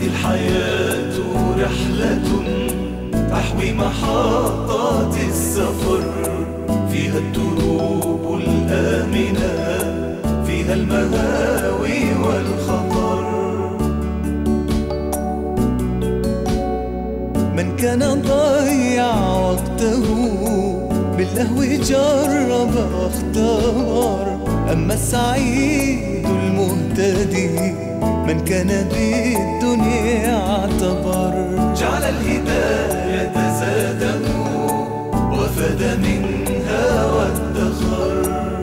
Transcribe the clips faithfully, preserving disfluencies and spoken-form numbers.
هذه الحياة رحلة تحوي محطات السفر، فيها الدروب الآمنة، فيها المهاوي والخطر. من كان ضيع وقته باللهو جرب واختار، أما السعيد المهتدي من كان بالدنيا اعتبر. جعل الهداية زاده وفاد منها وادخر.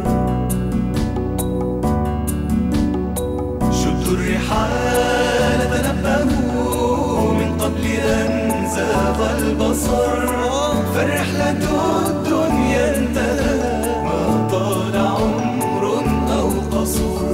شدوا الرحال تنبهوا من قبل أن زاغ البصر، فالرحلة الدنيا انتهى ما طال عمر أو قصر.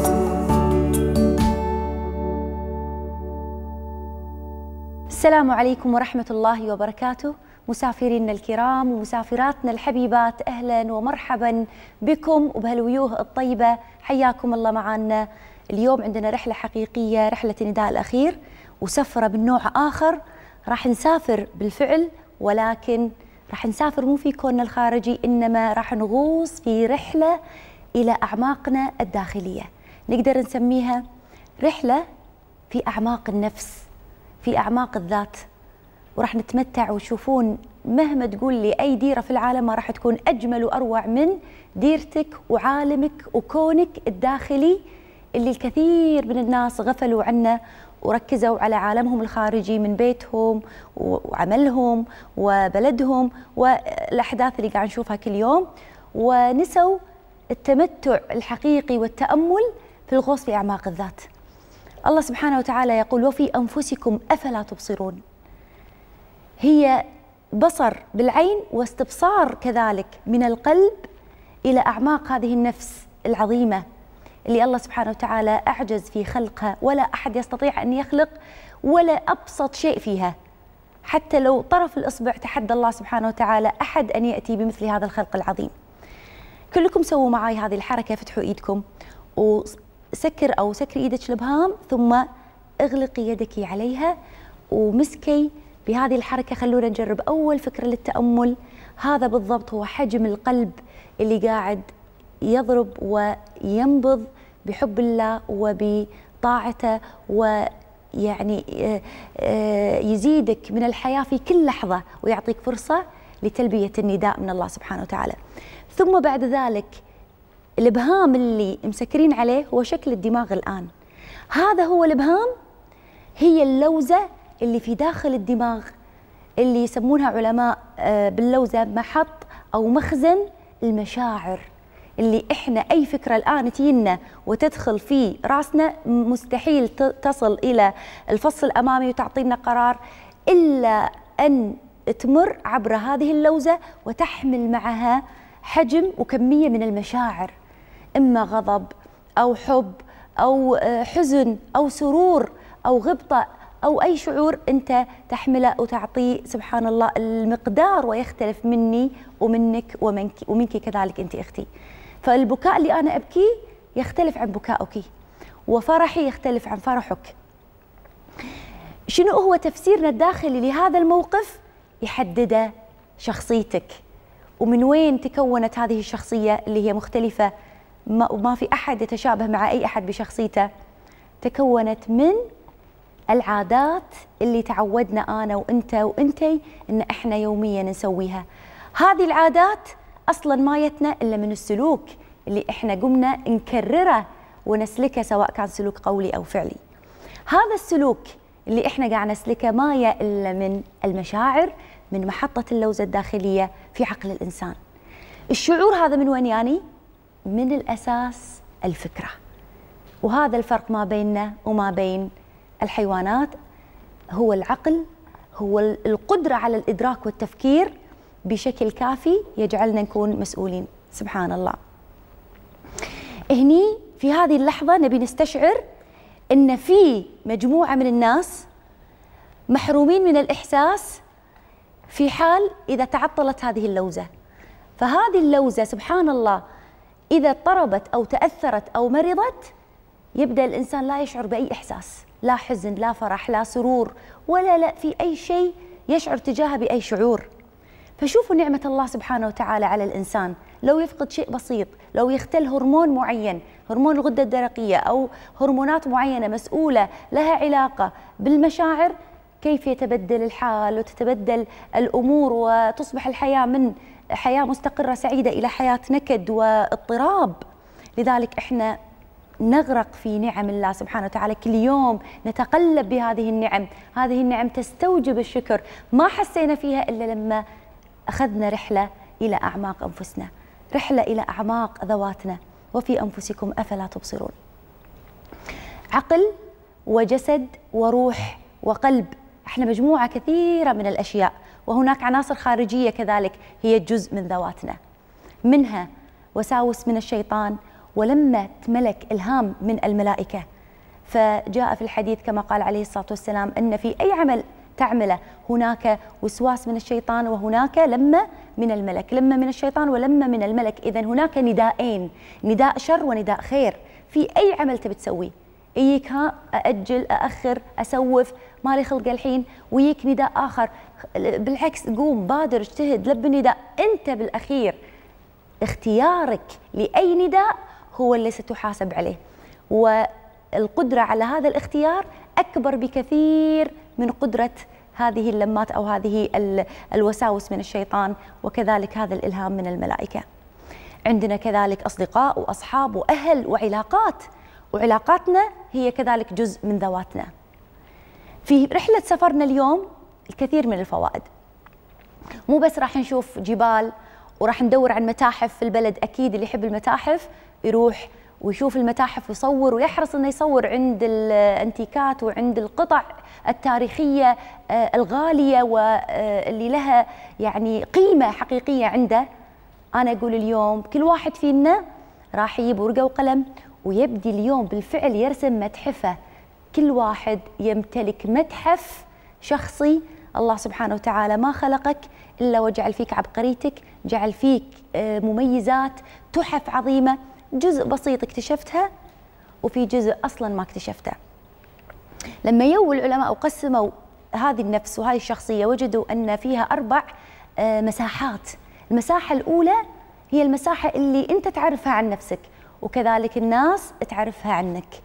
السلام عليكم ورحمة الله وبركاته، مسافرين الكرام ومسافراتنا الحبيبات، أهلا ومرحبا بكم وبهالوجوه الطيبة، حياكم الله معنا. اليوم عندنا رحلة حقيقية، رحلة النداء الأخير، وسفرة من نوع آخر. راح نسافر بالفعل، ولكن راح نسافر مو في كوننا الخارجي، إنما راح نغوص في رحلة إلى أعماقنا الداخلية. نقدر نسميها رحلة في أعماق النفس، في أعماق الذات. وراح نتمتع وتشوفون مهما تقول لي أي ديرة في العالم ما راح تكون أجمل وأروع من ديرتك وعالمك وكونك الداخلي، اللي الكثير من الناس غفلوا عنه وركزوا على عالمهم الخارجي من بيتهم وعملهم وبلدهم والأحداث اللي قاعد نشوفها كل يوم، ونسوا التمتع الحقيقي والتأمل في الغوص في أعماق الذات. الله سبحانه وتعالى يقول: وفي أنفسكم أفلا تبصرون. هي بصر بالعين واستبصار كذلك من القلب إلى أعماق هذه النفس العظيمة اللي الله سبحانه وتعالى أعجز في خلقها، ولا أحد يستطيع أن يخلق ولا أبسط شيء فيها. حتى لو طرف الإصبع تحدى الله سبحانه وتعالى أحد أن يأتي بمثل هذا الخلق العظيم. كلكم سووا معي هذه الحركة، فتحوا إيدكم وسكر أو سكري إيدك الإبهام، ثم اغلقي يدك عليها ومسكي بهذه الحركة. خلونا نجرب أول فكرة للتأمل. هذا بالضبط هو حجم القلب اللي قاعد يضرب وينبض بحب الله وبطاعته، ويعني يزيدك من الحياة في كل لحظة ويعطيك فرصة لتلبية النداء من الله سبحانه وتعالى. ثم بعد ذلك الإبهام اللي مسكرين عليه هو شكل الدماغ الآن. هذا هو الإبهام، هي اللوزة اللي في داخل الدماغ، اللي يسمونها علماء باللوزة محط أو مخزن المشاعر، اللي إحنا أي فكرة الآن تجينا وتدخل في راسنا مستحيل تصل إلى الفص الأمامي وتعطينا قرار إلا أن تمر عبر هذه اللوزة وتحمل معها حجم وكمية من المشاعر، إما غضب أو حب أو حزن أو سرور أو غبطة أو أي شعور أنت تحمله وتعطيه سبحان الله المقدار، ويختلف مني ومنك ومنك ومنك كذلك أنت أختي. فالبكاء اللي أنا أبكيه يختلف عن بكائك، وفرحي يختلف عن فرحك. شنو هو تفسيرنا الداخلي لهذا الموقف؟ يحدد شخصيتك، ومن وين تكونت هذه الشخصية اللي هي مختلفة وما في أحد يتشابه مع أي أحد بشخصيته. تكونت من العادات اللي تعودنا أنا وأنت وأنتي إن إحنا يوميا نسويها. هذه العادات أصلا ما يتنا إلا من السلوك اللي إحنا قمنا نكرره ونسلكه، سواء كان سلوك قولي أو فعلي. هذا السلوك اللي إحنا قاعد نسلكه ما يا إلا من المشاعر، من محطة اللوزة الداخلية في عقل الإنسان. الشعور هذا من وين يعني؟ من الأساس الفكرة. وهذا الفرق ما بيننا وما بين الحيوانات، هو العقل، هو القدرة على الإدراك والتفكير بشكل كافي يجعلنا نكون مسؤولين. سبحان الله. هني في هذه اللحظة نبي نستشعر إن في مجموعة من الناس محرومين من الإحساس في حال إذا تعطلت هذه اللوزة. فهذه اللوزة سبحان الله إذا اضطربت أو تأثرت أو مرضت، يبدأ الإنسان لا يشعر بأي إحساس، لا حزن، لا فرح، لا سرور، ولا لا في أي شيء يشعر تجاهه بأي شعور. فشوفوا نعمة الله سبحانه وتعالى على الإنسان، لو يفقد شيء بسيط، لو يختل هرمون معين، هرمون الغدة الدرقية أو هرمونات معينة مسؤولة لها علاقة بالمشاعر، كيف يتبدل الحال وتتبدل الأمور وتصبح الحياة من حياة مستقرة سعيدة إلى حياة نكد واضطراب. لذلك إحنا نغرق في نعم الله سبحانه وتعالى، كل يوم نتقلب بهذه النعم، هذه النعم تستوجب الشكر، ما حسينا فيها إلا لما أخذنا رحلة إلى أعماق أنفسنا، رحلة إلى أعماق ذواتنا. وفي أنفسكم أفلا تبصرون. عقل وجسد وروح وقلب، احنا مجموعة كثيرة من الأشياء، وهناك عناصر خارجية كذلك هي جزء من ذواتنا، منها وساوس من الشيطان، ولما تملك إلهام من الملائكة. فجاء في الحديث كما قال عليه الصلاة والسلام أن في أي عمل تعمله هناك وسواس من الشيطان وهناك لمة من الملك، لمة من الشيطان ولمة من الملك. إذن هناك نداءين، نداء شر ونداء خير في أي عمل تبي تسويه. يجيك ها أأجل أأخر أسوف مالي خلق الحين، ويجيك نداء آخر بالعكس قوم بادر اجتهد لب النداء. أنت بالأخير اختيارك لأي نداء هو اللي ستحاسب عليه، والقدرة على هذا الاختيار أكبر بكثير من قدرة هذه اللمات أو هذه الوساوس من الشيطان، وكذلك هذا الإلهام من الملائكة. عندنا كذلك أصدقاء وأصحاب وأهل وعلاقات، وعلاقاتنا هي كذلك جزء من ذواتنا. في رحلة سفرنا اليوم الكثير من الفوائد، مو بس راح نشوف جبال وراح ندور عن متاحف في البلد. أكيد اللي يحب المتاحف يروح ويشوف المتاحف ويصور ويحرص أنه يصور عند الأنتيكات وعند القطع التاريخية الغالية واللي لها يعني قيمة حقيقية عنده. أنا أقول اليوم كل واحد فينا راح يجيب ورقة وقلم ويبدي اليوم بالفعل يرسم متحفه. كل واحد يمتلك متحف شخصي. الله سبحانه وتعالى ما خلقك إلا وجعل فيك عبقريتك، جعل فيك مميزات، تحف عظيمة، جزء بسيط اكتشفتها وفي جزء أصلا ما اكتشفته. لما يو العلماء وقسموا هذه النفس وهذه الشخصية وجدوا أن فيها أربع مساحات. المساحة الأولى هي المساحة اللي أنت تعرفها عن نفسك، وكذلك الناس تعرفها عنك.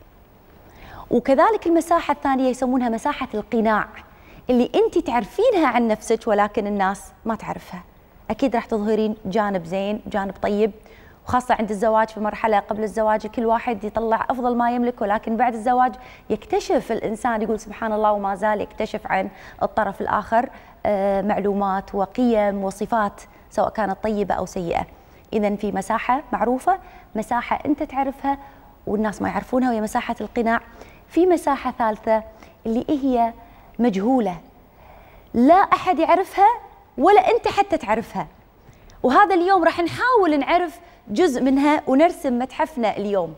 وكذلك المساحة الثانية يسمونها مساحة القناع، اللي أنت تعرفينها عن نفسك ولكن الناس ما تعرفها. أكيد راح تظهرين جانب زين، جانب طيب، وخاصة عند الزواج. في مرحلة قبل الزواج كل واحد يطلع أفضل ما يملك، ولكن بعد الزواج يكتشف الإنسان، يقول سبحان الله، وما زال يكتشف عن الطرف الآخر معلومات وقيم وصفات سواء كانت طيبة أو سيئة. إذن في مساحة معروفة، مساحة أنت تعرفها والناس ما يعرفونها، وهي مساحة القناع. في مساحة ثالثة اللي هي مجهولة، لا أحد يعرفها ولا أنت حتى تعرفها، وهذا اليوم راح نحاول نعرف جزء منها ونرسم متحفنا اليوم.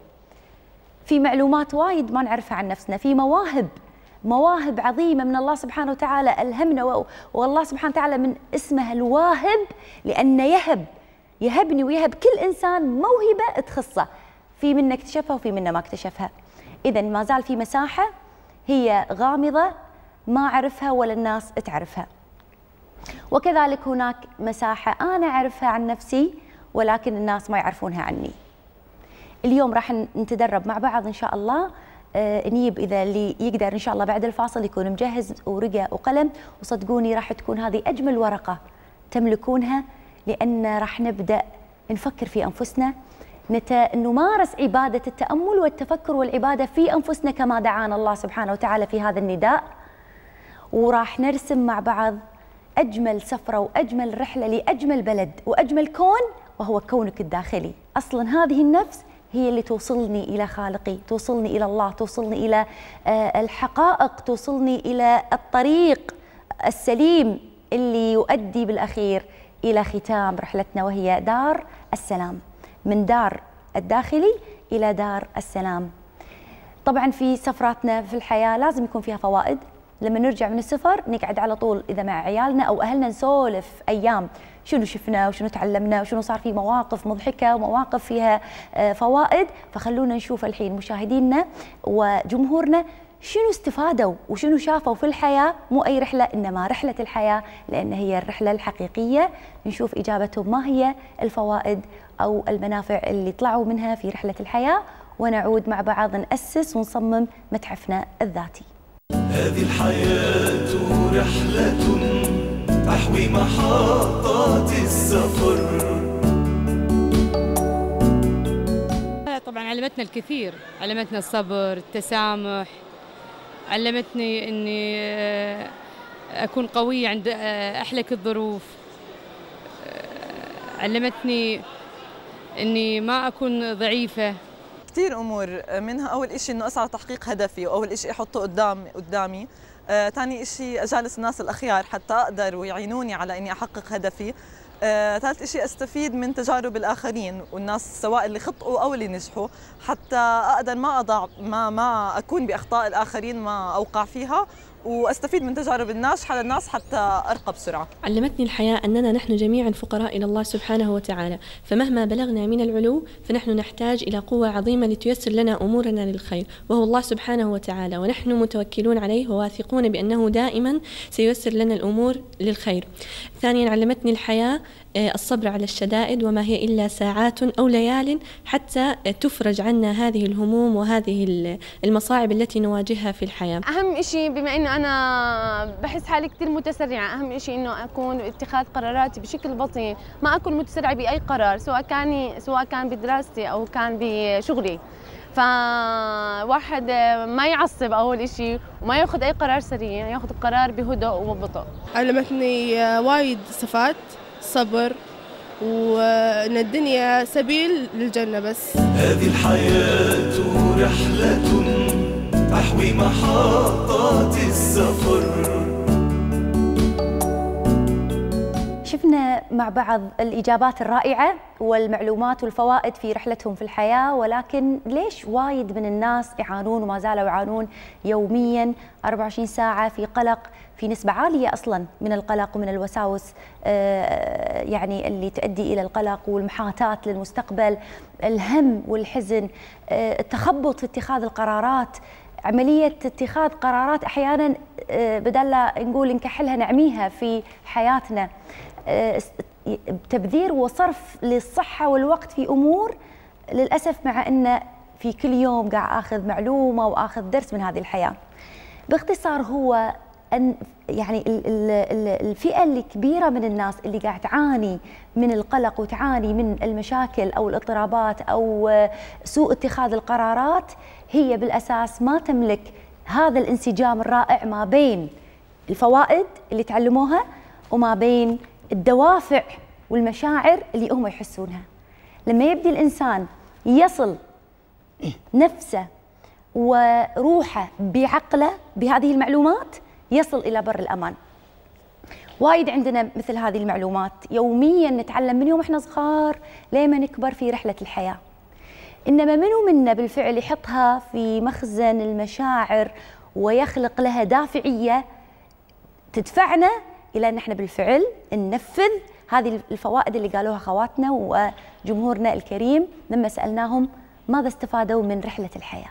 في معلومات وايد ما نعرفها عن نفسنا، في مواهب مواهب عظيمة من الله سبحانه وتعالى ألهمنا، والله سبحانه وتعالى من اسمه الواهب، لأنه يهب يهبني ويهب كل إنسان موهبة تخصه، في منا اكتشفها وفي منا ما اكتشفها. إذن ما زال في مساحة هي غامضة ما أعرفها ولا الناس تعرفها. وكذلك هناك مساحة أنا أعرفها عن نفسي ولكن الناس ما يعرفونها عني. اليوم راح نتدرب مع بعض إن شاء الله. آه نيب إذا اللي يقدر إن شاء الله بعد الفاصل يكون مجهز ورقة وقلم، وصدقوني راح تكون هذه أجمل ورقة تملكونها، لأن راح نبدأ نفكر في أنفسنا، نت... نمارس عبادة التأمل والتفكر والعبادة في أنفسنا كما دعانا الله سبحانه وتعالى في هذا النداء. وراح نرسم مع بعض أجمل سفرة وأجمل رحلة لأجمل بلد وأجمل كون، وهو كونك الداخلي. أصلا هذه النفس هي اللي توصلني إلى خالقي، توصلني إلى الله، توصلني إلى الحقائق، توصلني إلى الطريق السليم اللي يؤدي بالأخير إلى ختام رحلتنا، وهي دار السلام. من دار الداخلي إلى دار السلام. طبعا في سفراتنا في الحياة لازم يكون فيها فوائد. لما نرجع من السفر نقعد على طول إذا مع عيالنا أو أهلنا نسولف أيام شنو شفنا وشنو تعلمنا وشنو صار، في مواقف مضحكة ومواقف فيها فوائد. فخلونا نشوف الحين مشاهدينا وجمهورنا شنو استفادوا وشنو شافوا في الحياة، مو أي رحلة إنما رحلة الحياة، لأن هي الرحلة الحقيقية. نشوف إجابتهم ما هي الفوائد أو المنافع اللي طلعوا منها في رحلة الحياة، ونعود مع بعض نأسس ونصمم متحفنا الذاتي. هذه الحياة رحلة تحوي محطات السفر. طبعا علمتنا الكثير، علمتنا الصبر، التسامح، علمتني اني اكون قوية عند احلك الظروف، علمتني اني ما اكون ضعيفة. كثير امور، منها اول شيء انه اسعى لتحقيق هدفي، واول شيء احطه قدام قدامي. آه، ثاني شيء اجالس الناس الاخيار حتى اقدر ويعينوني على اني احقق هدفي. آه، ثالث شيء استفيد من تجارب الاخرين والناس سواء اللي خطئوا او اللي نجحوا، حتى اقدر ما اضع ما ما اكون باخطاء الاخرين ما اوقع فيها، واستفيد من تجارب الناجحه للناس حتى ارقى بسرعه. علمتني الحياه اننا نحن جميعا فقراء الى الله سبحانه وتعالى، فمهما بلغنا من العلو فنحن نحتاج الى قوه عظيمه لتيسر لنا امورنا للخير، وهو الله سبحانه وتعالى، ونحن متوكلون عليه وواثقون بانه دائما سييسر لنا الامور للخير. ثانيا علمتني الحياه الصبر على الشدائد، وما هي إلا ساعات أو ليال حتى تفرج عنا هذه الهموم وهذه المصاعب التي نواجهها في الحياة. أهم شيء بما أنه أنا بحس حالي كثير متسرعة، أهم شيء أنه أكون اتخاذ قراراتي بشكل بطيء، ما أكون متسرعة بأي قرار، سواء كان سواء كان بدراستي أو كان بشغلي. فواحد ما يعصب أول شيء، وما يأخذ أي قرار سريع، يأخذ قرار بهدوء وببطء. علمتني وايد صفات، صبر، وأن الدنيا سبيل للجنة بس. هذه الحياة رحلة تحوي محطات السفر. شفنا مع بعض الإجابات الرائعة والمعلومات والفوائد في رحلتهم في الحياة، ولكن ليش وايد من الناس يعانون وما زالوا يعانون يومياً أربعة وعشرين ساعة في قلق، في نسبة عالية أصلاً من القلق ومن الوساوس يعني اللي تؤدي إلى القلق والمحاتات للمستقبل، الهم والحزن، التخبط في اتخاذ القرارات، عملية اتخاذ قرارات أحياناً بدل لا نقول نكحلها نعميها في حياتنا، تبذير وصرف للصحة والوقت في أمور للأسف، مع أن في كل يوم قاعد أخذ معلومة وأخذ درس من هذه الحياة. باختصار هو أن يعني الفئة الكبيرة من الناس اللي قاعد تعاني من القلق وتعاني من المشاكل أو الاضطرابات أو سوء اتخاذ القرارات، هي بالأساس ما تملك هذا الانسجام الرائع ما بين الفوائد اللي تعلموها وما بين الدوافع والمشاعر اللي هم يحسونها. لما يبدي الإنسان يصل نفسه وروحه بعقله بهذه المعلومات يصل إلى بر الأمان. وايد عندنا مثل هذه المعلومات يوميا نتعلم من يوم احنا صغار لما نكبر في رحلة الحياة، إنما منو منا بالفعل يحطها في مخزن المشاعر ويخلق لها دافعية تدفعنا إلى أن احنا بالفعل ننفذ هذه الفوائد اللي قالوها خواتنا وجمهورنا الكريم لما سألناهم ماذا استفادوا من رحلة الحياة.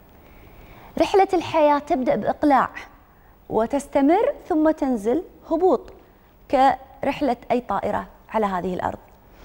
رحلة الحياة تبدأ بإقلاع وتستمر ثم تنزل هبوط كرحلة أي طائرة على هذه الأرض.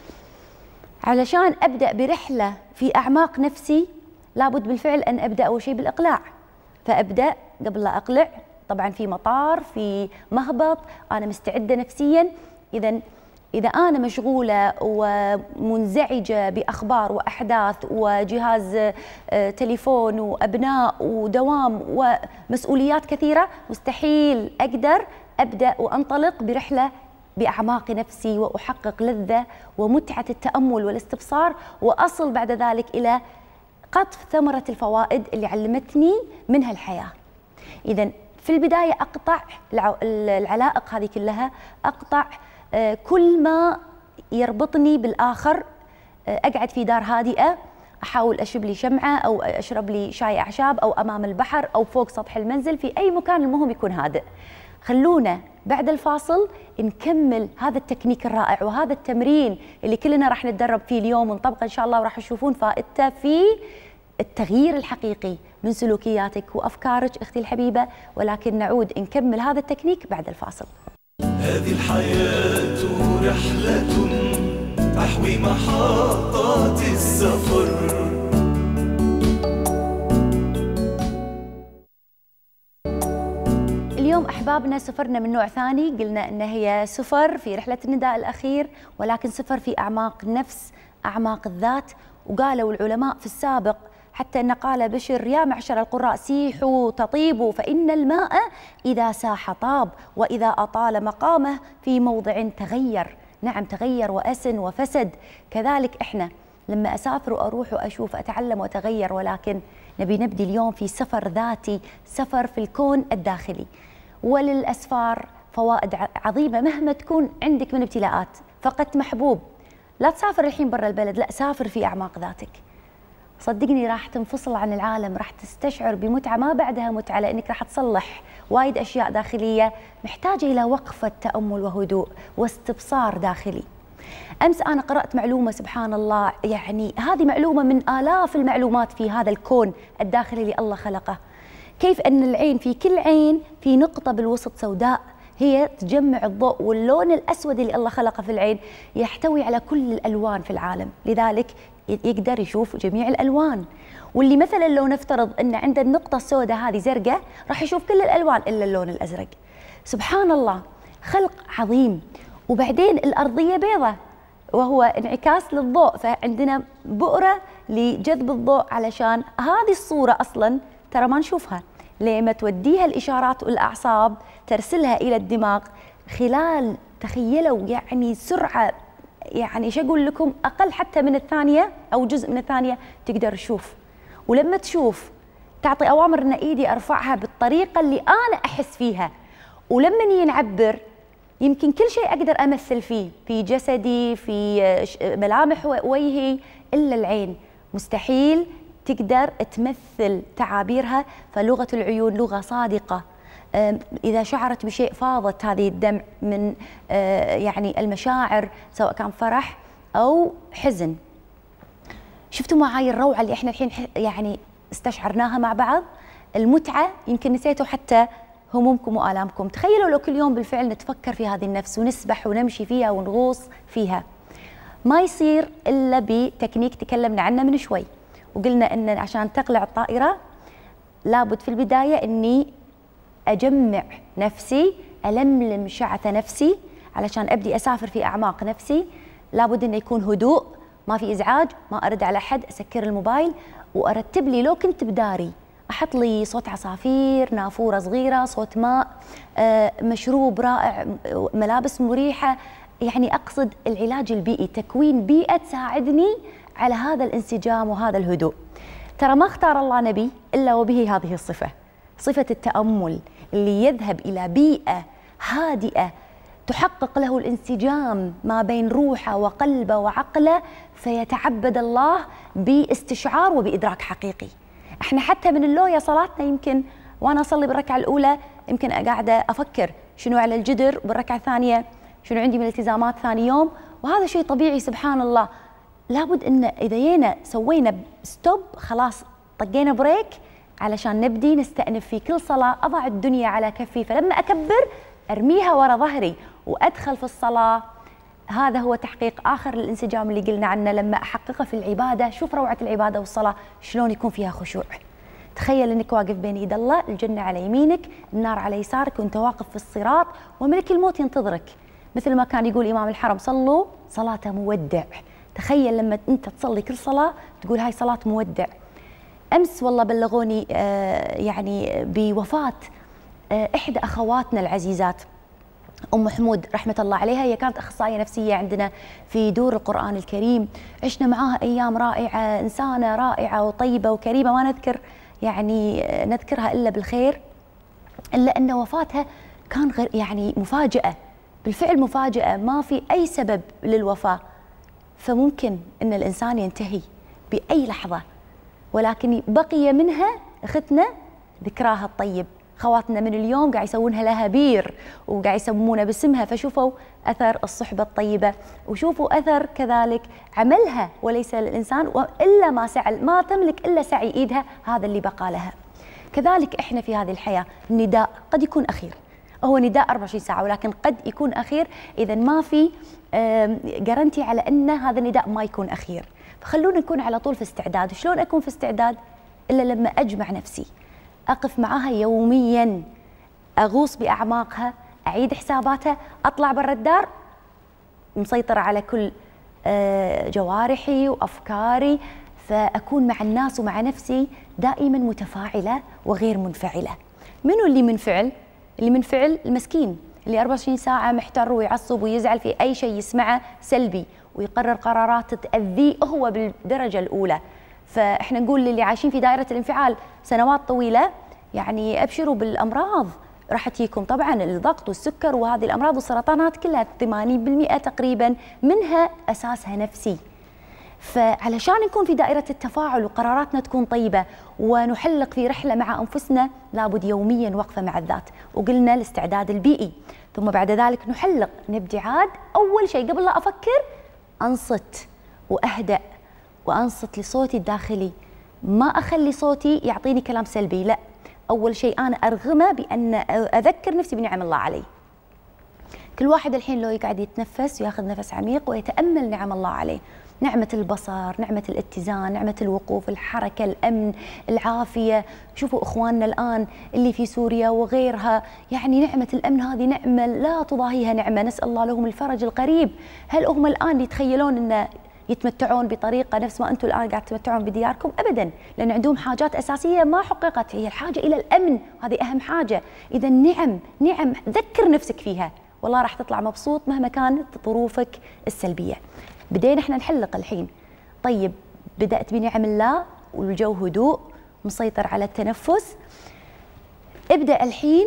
علشان أبدأ برحلة في أعماق نفسي لابد بالفعل أن أبدأ أول شيء بالإقلاع، فأبدأ قبل لا أقلع طبعا في مطار، في مهبط، أنا مستعدة نفسيا. إذا إذا أنا مشغولة ومنزعجة بأخبار وأحداث وجهاز تليفون وأبناء ودوام ومسؤوليات كثيرة، مستحيل أقدر أبدأ وأنطلق برحلة بأعماق نفسي وأحقق لذة ومتعة التأمل والاستبصار، وأصل بعد ذلك إلى قطف ثمرة الفوائد اللي علمتني منها الحياة. إذا في البداية أقطع العلائق هذه كلها، أقطع كل ما يربطني بالآخر، أقعد في دار هادئة، أحاول أشرب لي شمعة أو أشرب لي شاي أعشاب أو أمام البحر أو فوق سطح المنزل، في أي مكان المهم يكون هادئ. خلونا بعد الفاصل نكمل هذا التكنيك الرائع وهذا التمرين اللي كلنا راح نتدرب فيه اليوم ونطبقه إن شاء الله، وراح تشوفون فائدته في التغيير الحقيقي من سلوكياتك وأفكارك أختي الحبيبة. ولكن نعود نكمل هذا التكنيك بعد الفاصل. هذه الحياة رحلة تحوي محطات السفر. اليوم أحبابنا سفرنا من نوع ثاني، قلنا أن هي سفر في رحلة النداء الأخير، ولكن سفر في أعماق النفس، أعماق الذات. وقالوا العلماء في السابق حتى أن قال بشر يا معشر القراء سيحوا تطيبوا فإن الماء إذا ساح طاب وإذا أطال مقامه في موضع تغير. نعم تغير وأسن وفسد. كذلك إحنا لما أسافر وأروح وأشوف أتعلم وأتغير، ولكن نبي نبدي اليوم في سفر ذاتي، سفر في الكون الداخلي. وللأسفار فوائد عظيمة مهما تكون عندك من ابتلاءات. فقدت محبوب، لا تسافر الحين برا البلد، لا سافر في أعماق ذاتك. صدقني راح تنفصل عن العالم، راح تستشعر بمتعة ما بعدها متعة، لأنك راح تصلح وايد أشياء داخلية محتاجة إلى وقفة تأمل وهدوء واستبصار داخلي. أمس أنا قرأت معلومة سبحان الله، يعني هذه معلومة من آلاف المعلومات في هذا الكون الداخلي اللي الله خلقه. كيف أن العين، في كل عين في نقطة بالوسط سوداء هي تجمع الضوء، واللون الأسود اللي الله خلقه في العين يحتوي على كل الألوان في العالم، لذلك يقدر يشوف جميع الألوان. واللي مثلا لو نفترض أن عند النقطة السوداء هذه زرقاء راح يشوف كل الألوان إلا اللون الأزرق. سبحان الله، خلق عظيم. وبعدين الأرضية بيضة وهو انعكاس للضوء، فعندنا بؤرة لجذب الضوء علشان هذه الصورة أصلا ترى ما نشوفها، لما توديها الإشارات والأعصاب ترسلها إلى الدماغ خلال تخيلوا يعني سرعة، يعني شو أقول لكم، أقل حتى من الثانية أو جزء من الثانية تقدر تشوف. ولما تشوف تعطي أوامر أن إيدي أرفعها بالطريقة اللي أنا أحس فيها. ولما نعبر يمكن كل شيء أقدر أمثل فيه في جسدي، في ملامح وجهي، إلا العين مستحيل تقدر تمثل تعابيرها. فلغة العيون لغة صادقة، إذا شعرت بشيء فاضت هذه الدمع من يعني المشاعر، سواء كان فرح أو حزن. شفتوا معاي الروعة اللي احنا الحين يعني استشعرناها مع بعض؟ المتعة يمكن نسيتوا حتى همومكم وآلامكم. تخيلوا لو كل يوم بالفعل نتفكر في هذه النفس ونسبح ونمشي فيها ونغوص فيها. ما يصير إلا بتكنيك تكلمنا عنه من شوي، وقلنا أن عشان تقلع الطائرة لابد في البداية أني أجمع نفسي، ألملم شعث نفسي علشان أبدي أسافر في أعماق نفسي. لابد أنه يكون هدوء، ما في إزعاج، ما أرد على حد، أسكر الموبايل وأرتب لي لو كنت بداري أحط لي صوت عصافير، نافورة صغيرة، صوت ماء، مشروب رائع، ملابس مريحة. يعني أقصد العلاج البيئي، تكوين بيئة تساعدني على هذا الانسجام وهذا الهدوء. ترى ما اختار الله نبي إلا وبه هذه الصفة، صفة التأمل، اللي يذهب إلى بيئة هادئة تحقق له الانسجام ما بين روحه وقلبه وعقله، فيتعبد الله باستشعار وبإدراك حقيقي. احنا حتى من اللوية صلاتنا يمكن وانا اصلي بالركعه الاولى يمكن قاعده افكر شنو على الجدر، بالركعه الثانيه شنو عندي من التزامات ثاني يوم، وهذا شيء طبيعي سبحان الله. لابد ان اذا جينا سوينا ستوب خلاص طقينا بريك علشان نبدي نستأنف في كل صلاه، اضع الدنيا على كفي، فلما اكبر ارميها ورا ظهري وادخل في الصلاه. هذا هو تحقيق آخر الانسجام اللي قلنا عنه لما أحققه في العبادة. شوف روعة العبادة والصلاة شلون يكون فيها خشوع. تخيل أنك واقف بين يد الله، الجنة على يمينك، النار على يسارك، وأنت واقف في الصراط وملك الموت ينتظرك، مثل ما كان يقول إمام الحرم صلوا صلاة مودع. تخيل لما أنت تصلي كل صلاة تقول هاي صلاة مودع. أمس والله بلغوني آه يعني بوفاة آه إحدى أخواتنا العزيزات، أم حمود رحمة الله عليها. هي كانت أخصائية نفسية عندنا في دور القرآن الكريم، عشنا معاها أيام رائعة، إنسانة رائعة وطيبة وكريمة، ما نذكر يعني نذكرها إلا بالخير. إلا أن وفاتها كان غير يعني مفاجأة، بالفعل مفاجأة، ما في أي سبب للوفاة. فممكن أن الإنسان ينتهي بأي لحظة، ولكن بقي منها أختنا ذكراها الطيب، خواتنا من اليوم قاعد يسوونها لها بير وقاعد يسمونها باسمها، فشوفوا أثر الصحبة الطيبة وشوفوا أثر كذلك عملها، وليس الإنسان إلا ما سعى، ما تملك إلا سعي إيدها، هذا اللي بقى لها. كذلك إحنا في هذه الحياة النداء قد يكون أخير، هو نداء أربعة وعشرين ساعة ولكن قد يكون أخير، إذا ما في جارنتي على أن هذا النداء ما يكون أخير. فخلونا نكون على طول في استعداد. شلون أكون في استعداد؟ إلا لما أجمع نفسي، أقف معها يومياً، أغوص بأعماقها، أعيد حساباتها، أطلع برا الدار مسيطرة على كل جوارحي وأفكاري، فأكون مع الناس ومع نفسي دائماً متفاعلة وغير منفعلة. منو اللي منفعل؟ اللي منفعل المسكين اللي أربعة وعشرين ساعة محتر ويعصب ويزعل في أي شيء يسمعه سلبي ويقرر قرارات تأذيه هو بالدرجة الأولى. فإحنا نقول للي عايشين في دائرة الانفعال سنوات طويلة يعني أبشروا بالأمراض راح تجيكم، طبعا الضغط والسكر وهذه الأمراض والسرطانات كلها ثمانين بالمئة تقريبا منها أساسها نفسي. فعلشان نكون في دائرة التفاعل وقراراتنا تكون طيبة ونحلق في رحلة مع أنفسنا لابد يوميا وقفة مع الذات، وقلنا الاستعداد البيئي، ثم بعد ذلك نحلق نبدي عاد. أول شيء قبل لا أفكر أنصت وأهدأ وأنصت لصوتي الداخلي، ما أخلي صوتي يعطيني كلام سلبي، لا، أول شيء أنا أرغمه بأن أذكر نفسي بنعم الله علي. كل واحد الحين لو يقعد يتنفس وياخذ نفس عميق ويتأمل نعم الله عليه، نعمة البصر، نعمة الاتزان، نعمة الوقوف، الحركة، الأمن، العافية. شوفوا إخواننا الآن اللي في سوريا وغيرها، يعني نعمة الأمن هذه نعمة لا تضاهيها نعمة، نسأل الله لهم الفرج القريب. هل هم الآن يتخيلون أن يتمتعون بطريقة نفس ما أنتم الآن قاعد تتمتعون بدياركم؟ أبداً، لأن عندهم حاجات أساسية ما حققت، هي الحاجة إلى الأمن، هذه أهم حاجة. إذا نعم نعم ذكر نفسك فيها، والله راح تطلع مبسوط مهما كانت ظروفك السلبية. بدينا احنا نحلق الحين، طيب بدأت بنعم الله والجو هدوء مسيطر على التنفس، ابدأ الحين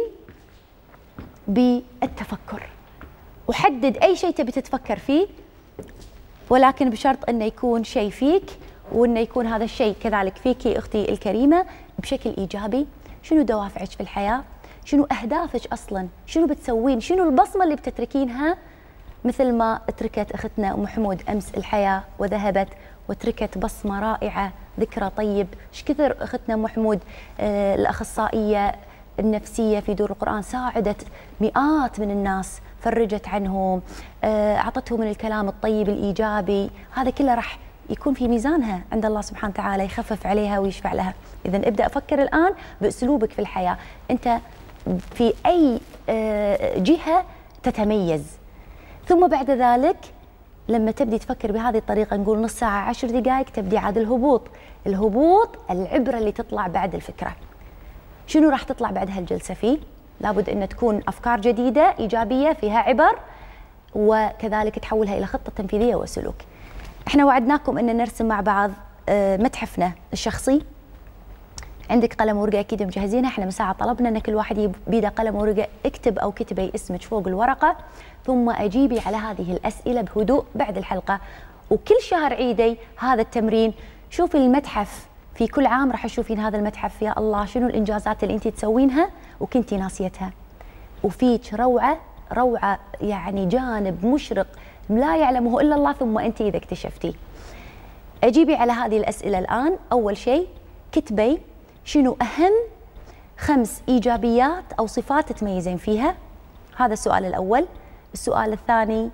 بالتفكر وحدد أي شيء تبي تتفكر فيه، ولكن بشرط أنه يكون شيء فيك وأنه يكون هذا الشيء كذلك فيك أختي الكريمة بشكل إيجابي. شنو دوافعك في الحياة؟ شنو أهدافك أصلاً؟ شنو بتسوين؟ شنو البصمة اللي بتتركينها؟ مثل ما تركت أختنا أم حمود أمس الحياة وذهبت وتركت بصمة رائعة، ذكرى طيب. ايش كثر أختنا أم حمود آه الأخصائية النفسية في دور القرآن ساعدت مئات من الناس، فرجت عنهم، آه أعطتهم من الكلام الطيب الإيجابي، هذا كله راح يكون في ميزانها عند الله سبحانه وتعالى، يخفف عليها ويشفع لها. إذن ابدأ أفكر الآن بأسلوبك في الحياة، أنت في أي آه جهة تتميز، ثم بعد ذلك لما تبدي تفكر بهذه الطريقة، نقول نص ساعة عشر دقائق، تبدي عاد الهبوط. الهبوط العبرة اللي تطلع بعد الفكرة. شنو راح تطلع بعد هالجلسة فيه؟ لابد أن تكون أفكار جديدة إيجابية فيها عبر، وكذلك تحولها إلى خطة تنفيذية وسلوك. احنا وعدناكم أن نرسم مع بعض متحفنا الشخصي. عندك قلم ورقة أكيد مجهزينها، احنا من ساعة طلبنا أن كل واحد بيده قلم ورقة، اكتب أو كتبي اسمك فوق الورقة، ثم أجيبي على هذه الأسئلة بهدوء بعد الحلقة. وكل شهر عيدي هذا التمرين، شوفي المتحف في كل عام راح تشوفين هذا المتحف، يا الله شنو الإنجازات اللي أنت تسوينها وكنتي ناسيتها، وفيك روعة روعة، يعني جانب مشرق لا يعلمه إلا الله، ثم أنت إذا اكتشفتيه. أجيبي على هذه الأسئلة الآن. أول شيء كتبي شنو أهم خمس إيجابيات أو صفات تتميزين فيها، هذا السؤال الأول. السؤال الثاني،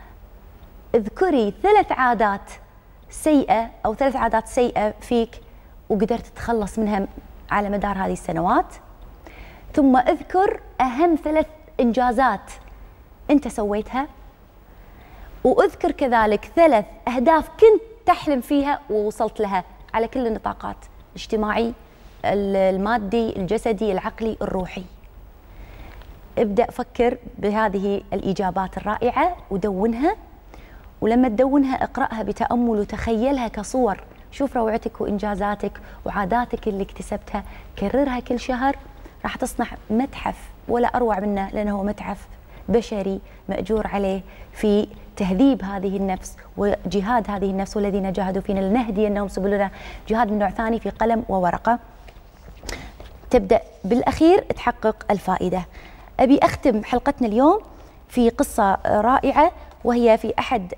اذكري ثلاث عادات سيئة أو ثلاث عادات سيئة فيك وقدرت تتخلص منها على مدار هذه السنوات. ثم اذكر أهم ثلاث إنجازات أنت سويتها، واذكر كذلك ثلاث أهداف كنت تحلم فيها ووصلت لها على كل النطاقات، الاجتماعي، المادي، الجسدي، العقلي، الروحي. ابدأ فكر بهذه الإجابات الرائعة ودونها، ولما تدونها اقرأها بتأمل وتخيلها كصور، شوف روعتك وإنجازاتك وعاداتك اللي اكتسبتها، كررها كل شهر، راح تصنع متحف ولا أروع منه، لأنه هو متحف بشري مأجور عليه في تهذيب هذه النفس وجهاد هذه النفس، والذين جاهدوا فينا لنهدينهم سبلنا، جهاد من نوع ثاني في قلم وورقة. تبدأ بالأخير تحقق الفائدة. أبي أختم حلقتنا اليوم في قصة رائعة، وهي في أحد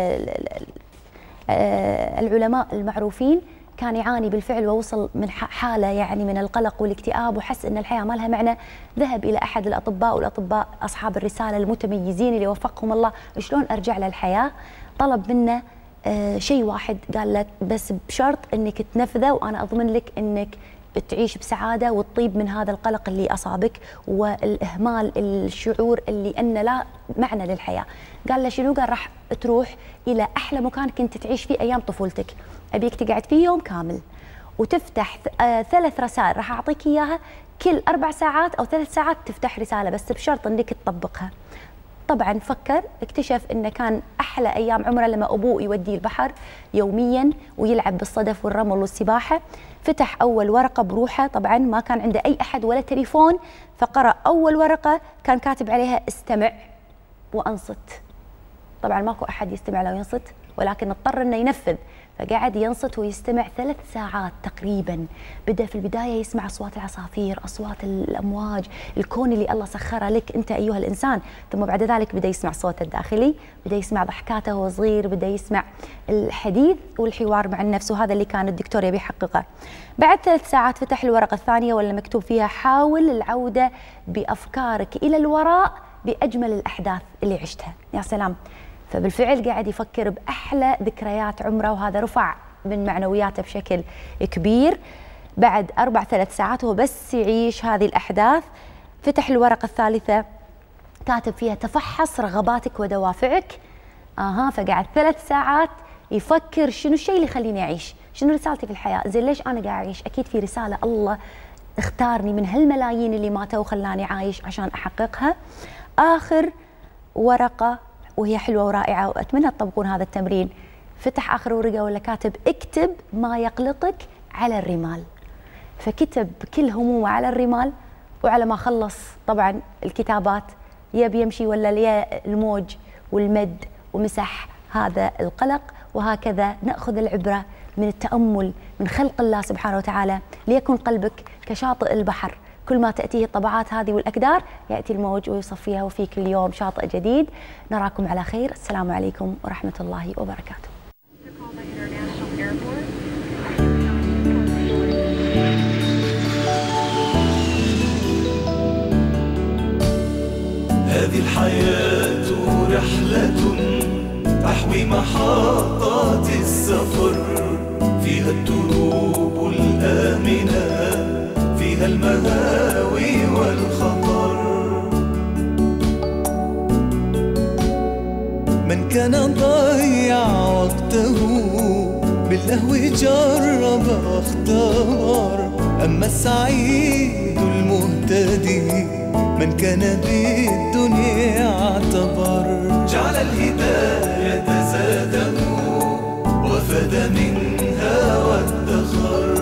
العلماء المعروفين كان يعاني بالفعل ووصل من حالة يعني من القلق والاكتئاب، وحس أن الحياة ما لها معنى. ذهب إلى أحد الأطباء، والأطباء أصحاب الرسالة المتميزين اللي وفقهم الله شلون أرجع للحياة. طلب منه آه شيء واحد، قال له بس بشرط أنك تنفذه وأنا أضمن لك أنك تعيش بسعادة وتطيب من هذا القلق اللي أصابك والإهمال الشعور اللي أنه لا معنى للحياة. قال له شنو؟ قال راح تروح إلى أحلى مكان كنت تعيش فيه أيام طفولتك، أبيك تقعد فيه يوم كامل وتفتح آه ثلاث رسائل راح أعطيك إياها، كل أربع ساعات أو ثلاث ساعات تفتح رسالة، بس بشرط أنك تطبقها. طبعا فكر، اكتشف انه كان احلى ايام عمره لما ابوه يوديه البحر يوميا ويلعب بالصدف والرمل والسباحه. فتح اول ورقه بروحه، طبعا ما كان عنده اي احد ولا تليفون، فقرأ اول ورقه كان كاتب عليها استمع وانصت. طبعا ماكو احد يستمع له وينصت، ولكن اضطر انه ينفذ، فقعد ينصت ويستمع ثلاث ساعات تقريبا. بدأ في البداية يسمع أصوات العصافير، أصوات الأمواج، الكون اللي الله سخره لك أنت أيها الإنسان. ثم بعد ذلك بدأ يسمع صوته الداخلي، بدأ يسمع ضحكاته وهو صغير، بدأ يسمع الحديث والحوار مع النفس، وهذا اللي كان الدكتور يبي يحققه. بعد ثلاث ساعات فتح الورقة الثانية واللي مكتوب فيها حاول العودة بأفكارك إلى الوراء بأجمل الأحداث اللي عشتها. يا سلام! فبالفعل قاعد يفكر بأحلى ذكريات عمره، وهذا رفع من معنوياته بشكل كبير. بعد أربع ثلاث ساعات هو بس يعيش هذه الأحداث، فتح الورقة الثالثة كاتب فيها تفحص رغباتك ودوافعك. آها فقعد ثلاث ساعات يفكر شنو الشيء اللي يخليني أعيش، شنو رسالتي في الحياة، زين ليش أنا قاعد أعيش؟ أكيد في رسالة، الله اختارني من هالملايين اللي ماتوا وخلاني عايش عشان أحققها. آخر ورقة وهي حلوة ورائعة وأتمنى تطبقون هذا التمرين، فتح آخر ورقة ولا كاتب اكتب ما يقلقك على الرمال. فكتب كل همومه على الرمال، وعلى ما خلص طبعا الكتابات يبي يمشي ولا ليه الموج والمد ومسح هذا القلق. وهكذا نأخذ العبرة من التأمل من خلق الله سبحانه وتعالى، ليكن قلبك كشاطئ البحر، كل ما تأتيه الطبعات هذه والأكدار يأتي الموج ويصفيها، وفي كل يوم شاطئ جديد. نراكم على خير، السلام عليكم ورحمة الله وبركاته. هذه الحياة رحلة تحوي محطات السفر، فيها الدروب الآمنة، فيها المهاوي والخطر. من كان ضيع وقته باللهو جرب اختبر، أما السعيد المهتدي من كان بالدنيا اعتبر. جعل الهداية زاده وفاد منها وادخر.